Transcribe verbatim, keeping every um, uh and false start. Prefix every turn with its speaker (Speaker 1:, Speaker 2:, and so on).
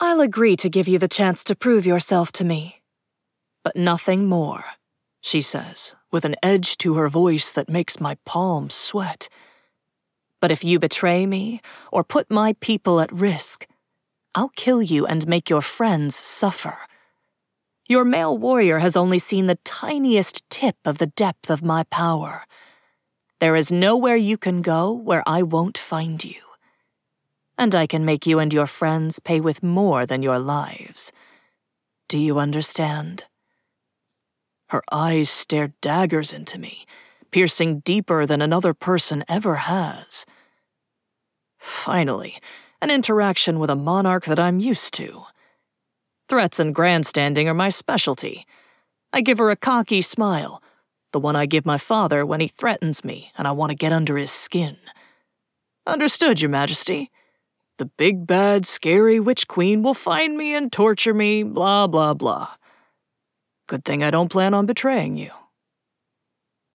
Speaker 1: I'll agree to give you the chance to prove yourself to me. But nothing more, she says, with an edge to her voice that makes my palms sweat. But if you betray me or put my people at risk, I'll kill you and make your friends suffer. Your male warrior has only seen the tiniest tip of the depth of my power. There is nowhere you can go where I won't find you. And I can make you and your friends pay with more than your lives. Do you understand? Her eyes stared daggers into me, piercing deeper than another person ever has. Finally, an interaction with a monarch that I'm used to. Threats and grandstanding are my specialty. I give her a cocky smile, the one I give my father when he threatens me and I want to get under his skin. Understood, Your Majesty. The big bad scary witch queen will find me and torture me, blah blah blah. Good thing I don't plan on betraying you.